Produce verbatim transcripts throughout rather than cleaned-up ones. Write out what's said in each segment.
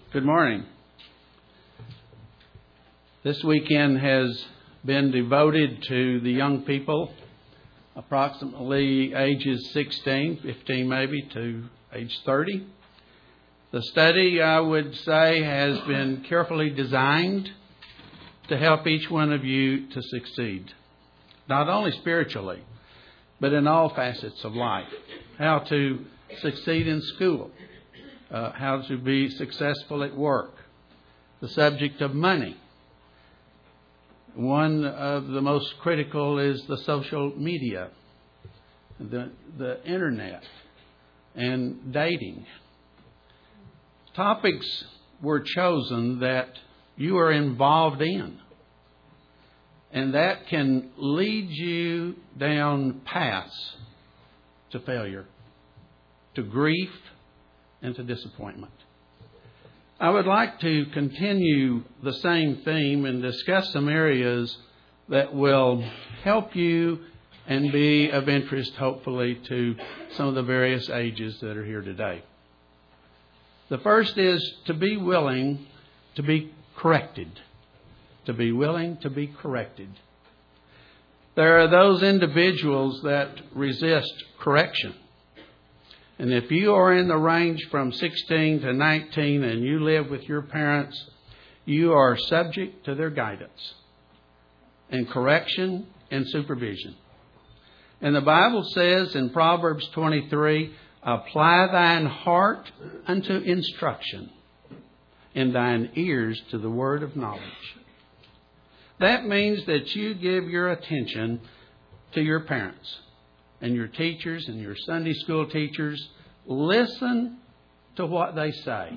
Good morning. This weekend has been devoted to the young people, approximately ages sixteen, fifteen maybe, to age thirty. The study, I would say, has been carefully designed to help each one of you to succeed, not only spiritually, but in all facets of life. How to succeed in school, uh, how to be successful at work, the subject of money. One of the most critical is the social media, the, the internet, and dating. Topics were chosen that you are involved in, and that can lead you down paths to failure, to grief, and to disappointment. I would like to continue the same theme and discuss some areas that will help you and be of interest, hopefully, to some of the various ages that are here today. The first is to be willing to be corrected. To be willing to be corrected. There are those individuals that resist correction. And if you are in the range from sixteen to nineteen and you live with your parents, you are subject to their guidance and correction and supervision. And the Bible says in Proverbs twenty-three, apply thine heart unto instruction, and thine ears to the word of knowledge. That means that you give your attention to your parents and your teachers and your Sunday school teachers. Listen to what they say.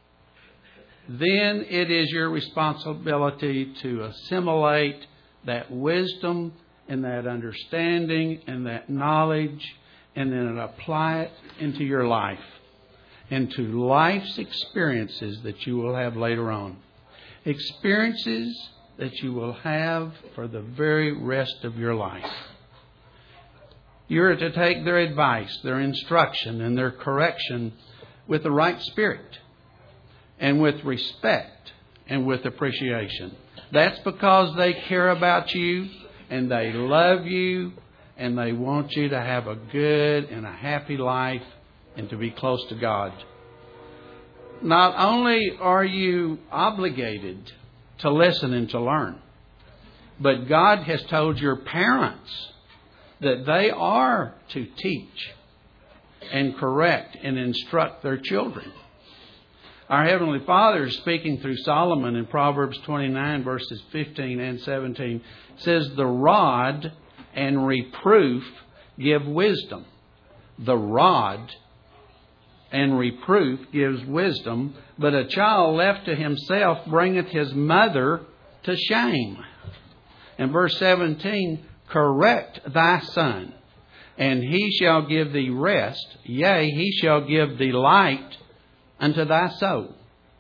Then it is your responsibility to assimilate that wisdom and that understanding and that knowledge, and then apply it into your life, into life's experiences that you will have later on. Experiences that you will have for the very rest of your life. You're to take their advice, their instruction, and their correction with the right spirit, and with respect, and with appreciation. That's because they care about you, and they love you, and they want you to have a good and a happy life, and to be close to God. Not only are you obligated to listen and to learn, but God has told your parents that they are to teach and correct and instruct their children. Our Heavenly Father, speaking through Solomon in Proverbs twenty-nine, verses fifteen and seventeen, says, the rod and reproof give wisdom. The rod and reproof gives wisdom, but a child left to himself bringeth his mother to shame. And verse seventeen, correct thy son, and he shall give thee rest. Yea, he shall give delight unto thy soul.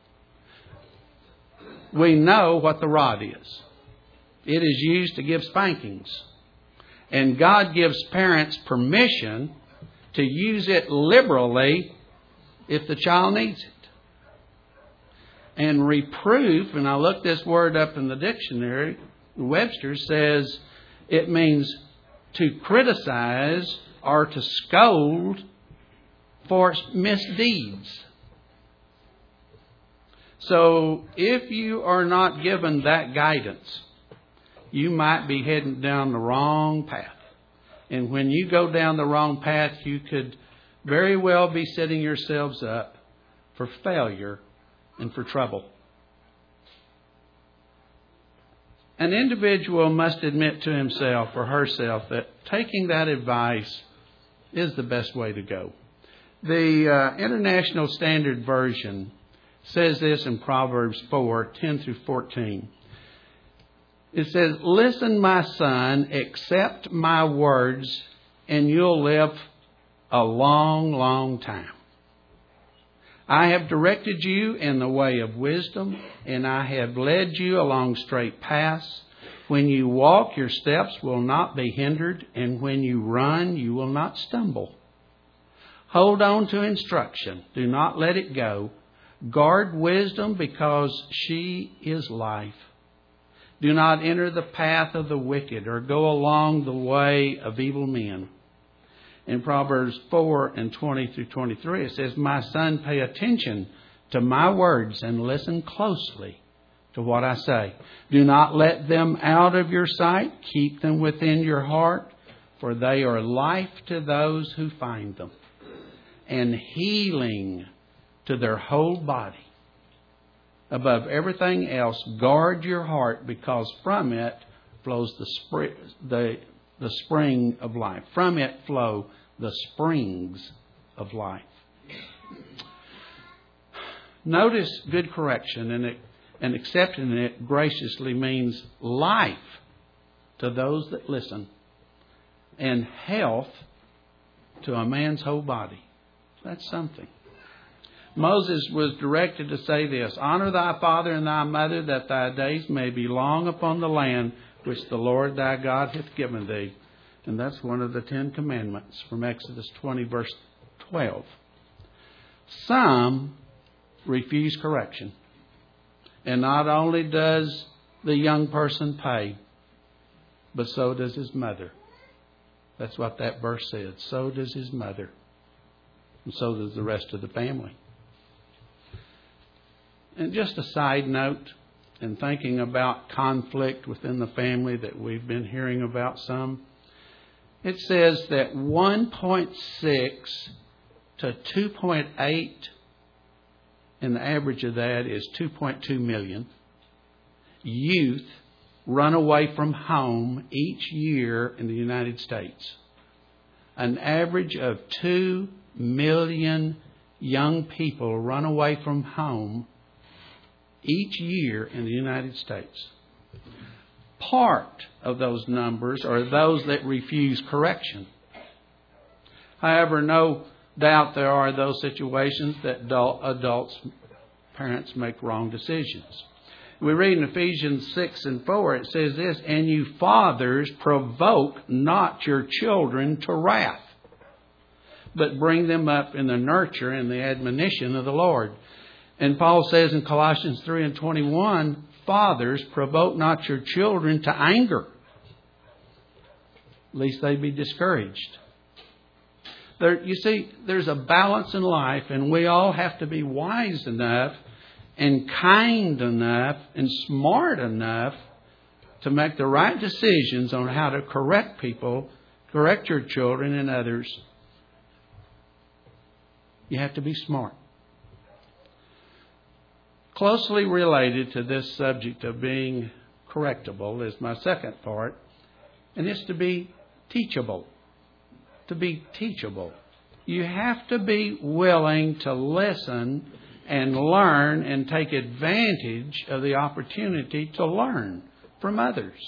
We know what the rod is. It is used to give spankings. And God gives parents permission to use it liberally if the child needs it. And reproof, and I looked this word up in the dictionary, Webster says it means to criticize or to scold for misdeeds. So if you are not given that guidance, you might be heading down the wrong path. And when you go down the wrong path, you could very well be setting yourselves up for failure and for trouble. An individual must admit to himself or herself that taking that advice is the best way to go. The uh, International Standard Version says this in Proverbs four, ten through fourteen. It says, listen, my son, accept my words, and you'll live a long, long time. I have directed you in the way of wisdom, and I have led you along straight paths. When you walk, your steps will not be hindered, and when you run, you will not stumble. Hold on to instruction. Do not let it go, Guard wisdom, because she is life. Do not enter the path of the wicked, or go along the way of evil men. In Proverbs four and twenty through twenty-three, it says, My son, pay attention to my words and listen closely to what I say. Do not let them out of your sight. Keep them within your heart, for they are life to those who find them, and healing to their whole body. Above everything else, guard your heart, because from it flows the spring, the, the spring of life. From it flow the springs of life. Notice good correction, and, it, and accepting it graciously means life to those that listen, and health to a man's whole body. That's something. Moses was directed to say this, Honor thy father and thy mother, that thy days may be long upon the land which the Lord thy God hath given thee. And that's one of the Ten Commandments from Exodus twenty, verse twelve. Some refuse correction. And not only does the young person pay, but so does his mother. That's what that verse says. So does his mother. And so does the rest of the family. And just a side note, in thinking about conflict within the family that we've been hearing about some, it says that one point six to two point eight, and the average of that is two point two million, youth run away from home each year in the United States. An average of two million young people run away from home each year in the United States. Part of those numbers are those that refuse correction. However, no doubt there are those situations that adult, adults, parents make wrong decisions. We read in Ephesians six and four, it says this, And you fathers, provoke not your children to wrath, but bring them up in the nurture and the admonition of the Lord. And Paul says in Colossians three and twenty-one, Fathers, provoke not your children to anger, lest they be discouraged. There, you see, there's a balance in life, and we all have to be wise enough and kind enough and smart enough to make the right decisions on how to correct people, correct your children and others. You have to be smart. Closely related to this subject of being correctable is my second part, and it's to be teachable. To be teachable. You have to be willing to listen and learn and take advantage of the opportunity to learn from others.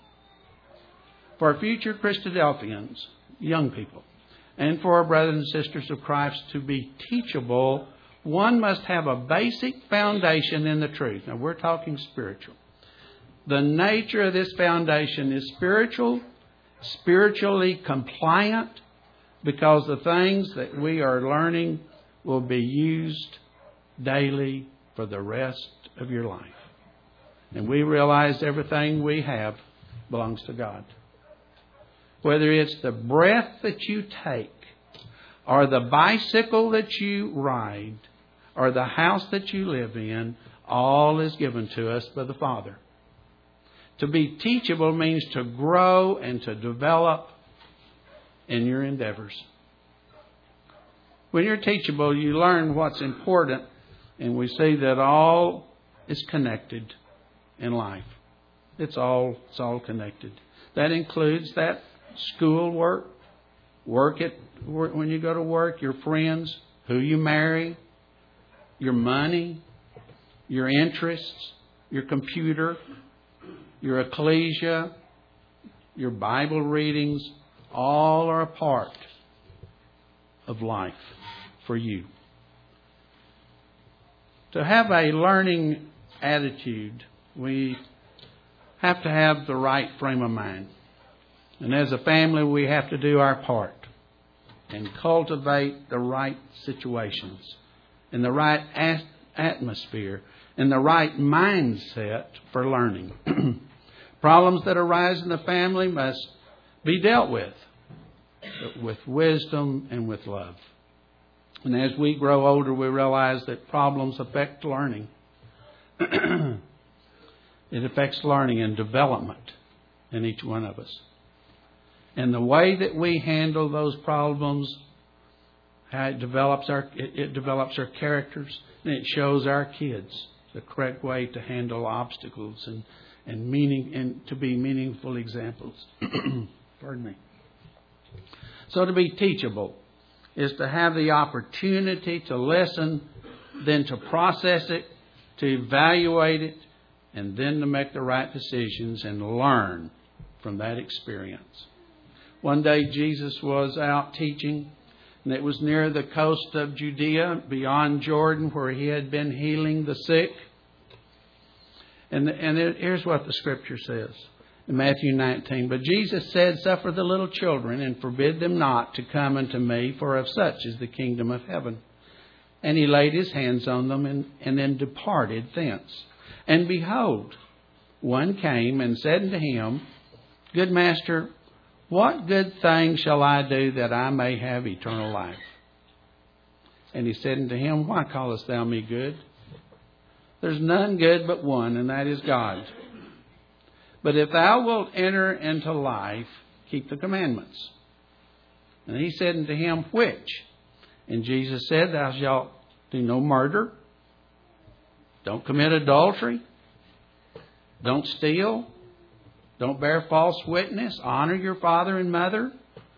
For future Christadelphians, young people, and for our brothers and sisters of Christ to be teachable, one must have a basic foundation in the truth. Now, we're talking spiritual. The nature of this foundation is spiritual, spiritually compliant, because the things that we are learning will be used daily for the rest of your life. And we realize everything we have belongs to God. Whether it's the breath that you take, or the bicycle that you ride, or the house that you live in, all is given to us by the Father. To be teachable means to grow and to develop in your endeavors. When you're teachable, you learn what's important, and we see that all is connected in life. It's all, it's all connected. That includes that school work, work at when you go to work, your friends, who you marry, your money, your interests, your computer, your ecclesia, your Bible readings, all are a part of life for you. To have a learning attitude, we have to have the right frame of mind. And as a family, we have to do our part and cultivate the right situations and the right atmosphere and the right mindset for learning. Problems that arise in the family must be dealt with, with wisdom and with love. And as we grow older, we realize that problems affect learning. It affects learning and development in each one of us. And the way that we handle those problems, how it develops our it, it develops our characters, and it shows our kids the correct way to handle obstacles and, and meaning and to be meaningful examples. Pardon me. So to be teachable is to have the opportunity to listen, then to process it, to evaluate it, and then to make the right decisions and learn from that experience. One day Jesus was out teaching, and it was near the coast of Judea, beyond Jordan, where he had been healing the sick. And, and it, here's what the Scripture says in Matthew nineteen. But Jesus said, "Suffer the little children, and forbid them not to come unto me, for of such is the kingdom of heaven." And he laid his hands on them, and, and then departed thence. And behold, one came and said unto him, "Good master, what good thing shall I do that I may have eternal life?" And he said unto him, "Why callest thou me good? There's none good but one, and that is God. But if thou wilt enter into life, keep the commandments." And he said unto him, "Which?" And Jesus said, "Thou shalt do no murder. Don't commit adultery. Don't steal. Don't bear false witness. Honor your father and mother.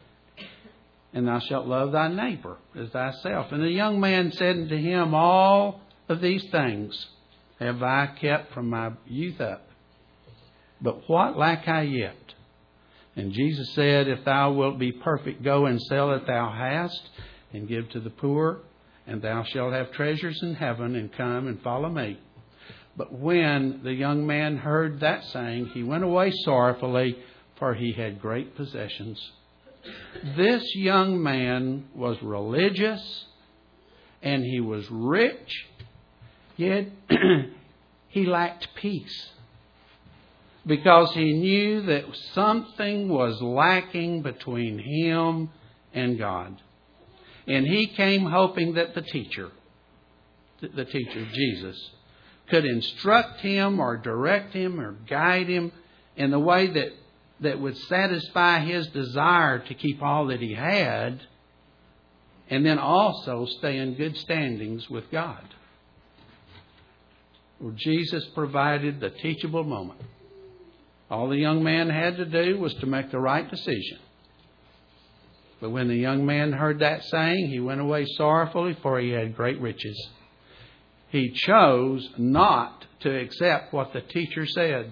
And thou shalt love thy neighbor as thyself." And the young man said unto him, "All of these things have I kept from my youth up. But what lack I yet?" And Jesus said, "If thou wilt be perfect, go and sell that thou hast, and give to the poor, and thou shalt have treasures in heaven, and come and follow me." But when the young man heard that saying, he went away sorrowfully, for he had great possessions. This young man was religious, and he was rich, yet he lacked peace, because he knew that something was lacking between him and God. And he came hoping that the teacher, the teacher, Jesus, could instruct him or direct him or guide him in the way that, that would satisfy his desire to keep all that he had, and then also stay in good standings with God. Well, Jesus provided the teachable moment. All the young man had to do was to make the right decision. But when the young man heard that saying, he went away sorrowfully, for he had great riches. He chose not to accept what the teacher said.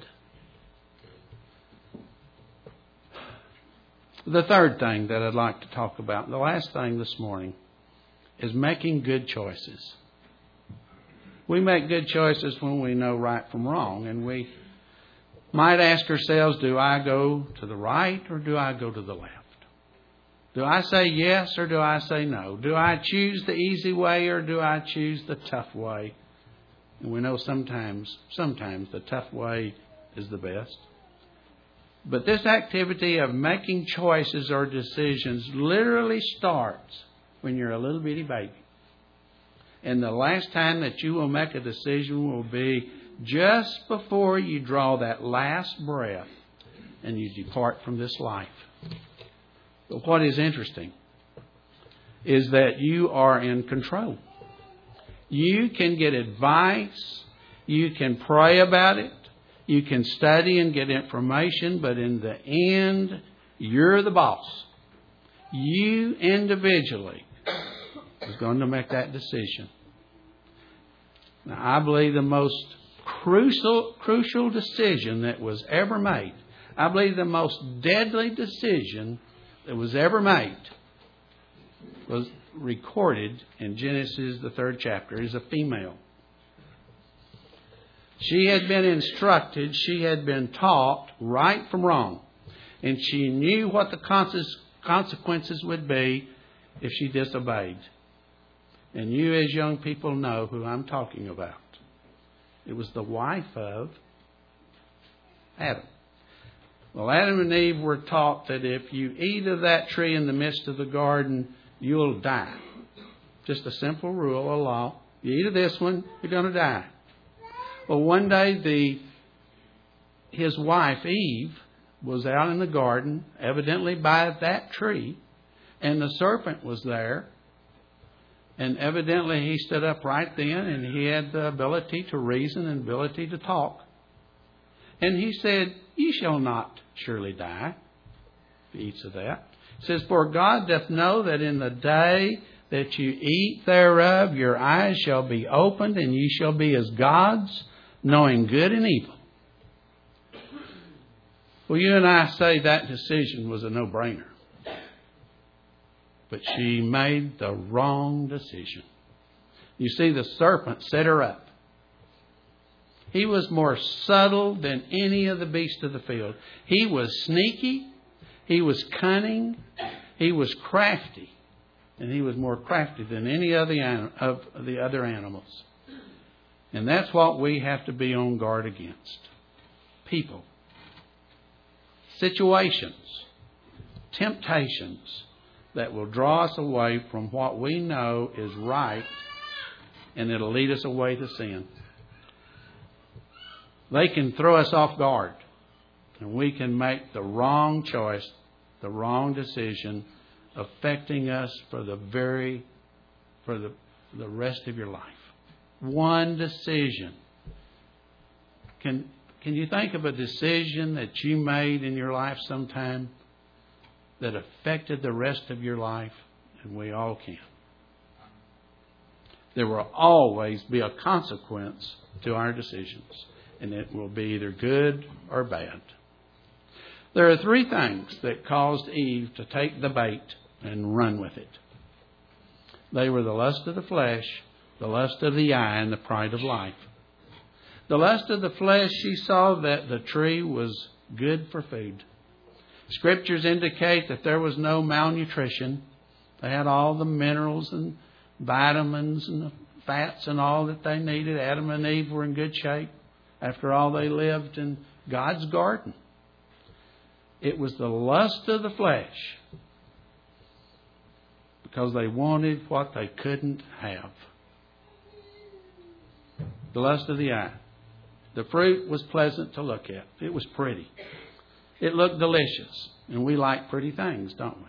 The third thing that I'd like to talk about, the last thing this morning, is making good choices. We make good choices when we know right from wrong, and we might ask ourselves, do I go to the right or do I go to the left? Do I say yes or do I say no? Do I choose the easy way or do I choose the tough way? And we know sometimes, sometimes the tough way is the best. But this activity of making choices or decisions literally starts when you're a little bitty baby. And the last time that you will make a decision will be just before you draw that last breath and you depart from this life. But what is interesting is that you are in control. You can get advice. You can pray about it. You can study and get information. But in the end, you're the boss. You individually is going to make that decision. Now, I believe the most crucial, crucial decision that was ever made, I believe the most deadly decision that was ever made, was recorded in Genesis, the third chapter, is a female. She had been instructed, she had been taught right from wrong, and she knew what the consequences would be if she disobeyed. And you as young people know who I'm talking about. It was the wife of Adam. Well, Adam and Eve were taught that if you eat of that tree in the midst of the garden, you'll die. Just a simple rule, a law. You eat of this one, you're going to die. Well, one day the his wife, Eve, was out in the garden, evidently by that tree, and the serpent was there. And evidently he stood up right then, and he had the ability to reason and ability to talk. And he said, "Ye shall not surely die," if he eats of that. It says, "For God doth know that in the day that you eat thereof, your eyes shall be opened, and ye shall be as gods, knowing good and evil." Well, you and I say that decision was a no-brainer. But she made the wrong decision. You see, the serpent set her up. He was more subtle than any of the beasts of the field. He was sneaky. He was cunning. He was crafty. And he was more crafty than any of the, of the other animals. And that's what we have to be on guard against. People. Situations. Temptations that will draw us away from what we know is right, and it'll lead us away to sin. They can throw us off guard, and we can make the wrong choice, the wrong decision, affecting us for the very, for the, the rest of your life. One decision. Can, can you think of a decision that you made in your life sometime that affected the rest of your life? And we all can. There will always be a consequence to our decisions, and it will be either good or bad. There are three things that caused Eve to take the bait and run with it. They were the lust of the flesh, the lust of the eye, and the pride of life. The lust of the flesh, she saw that the tree was good for food. Scriptures indicate that there was no malnutrition. They had all the minerals and vitamins and the fats and all that they needed. Adam and Eve were in good shape. After all, they lived in God's garden. It was the lust of the flesh because they wanted what they couldn't have. The lust of the eye. The fruit was pleasant to look at. It was pretty. It looked delicious. And we like pretty things, don't we?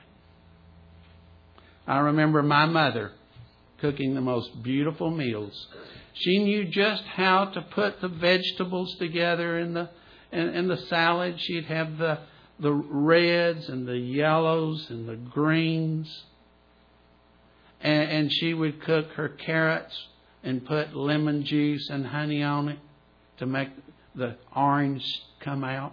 I remember my mother cooking the most beautiful meals. She knew just how to put the vegetables together in the in, in the salad. She'd have the the reds and the yellows and the greens. And, and she would cook her carrots and put lemon juice and honey on it to make the orange come out.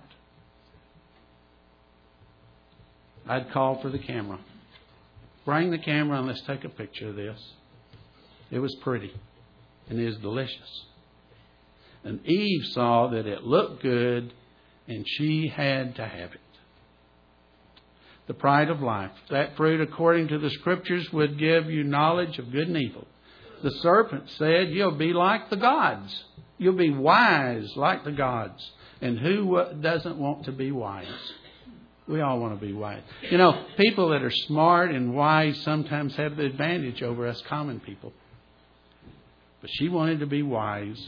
I'd call for the camera. Bring the camera and let's take a picture of this. It was pretty and it was delicious. And Eve saw that it looked good and she had to have it. The pride of life. That fruit, according to the Scriptures, would give you knowledge of good and evil. The serpent said, "You'll be like the gods. You'll be wise like the gods." And who doesn't want to be wise? We all want to be wise. You know, people that are smart and wise sometimes have the advantage over us common people. But she wanted to be wise,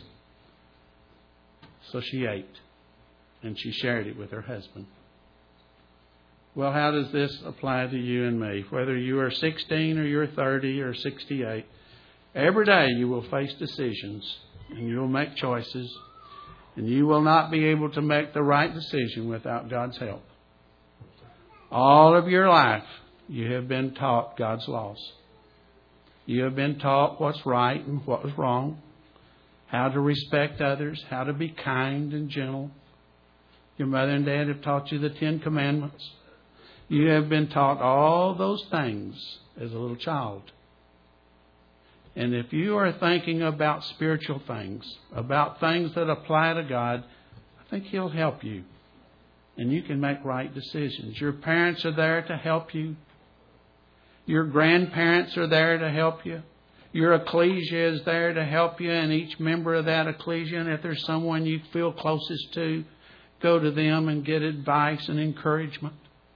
so she ate. And she shared it with her husband. Well, how does this apply to you and me? Whether you are sixteen or you're thirty or sixty-eight, every day you will face decisions and you will make choices, and you will not be able to make the right decision without God's help. All of your life you have been taught God's laws. You have been taught what's right and what is wrong, how to respect others, how to be kind and gentle. Your mother and dad have taught you the Ten Commandments. You have been taught all those things as a little child. And if you are thinking about spiritual things, about things that apply to God, I think He'll help you. And you can make right decisions. Your parents are there to help you. Your grandparents are there to help you. Your ecclesia is there to help you, and each member of that ecclesia, and if there's someone you feel closest to, go to them and get advice and encouragement.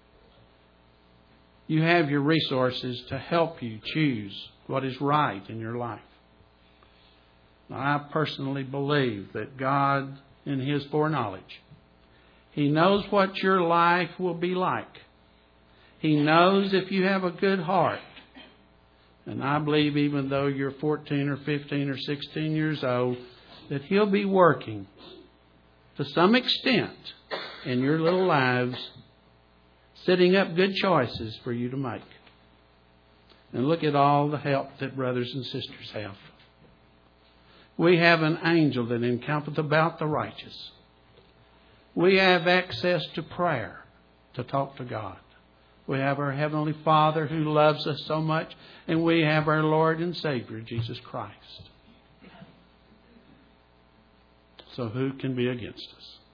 You have your resources to help you choose what is right in your life. Now, I personally believe that God, in His foreknowledge, He knows what your life will be like. He knows if you have a good heart. And I believe even though you're fourteen or fifteen or sixteen years old, that He'll be working to some extent in your little lives, setting up good choices for you to make. And look at all the help that brothers and sisters have. We have an angel that encampeth about the righteous. We have access to prayer to talk to God. We have our Heavenly Father who loves us so much. And we have our Lord and Savior, Jesus Christ. So who can be against us?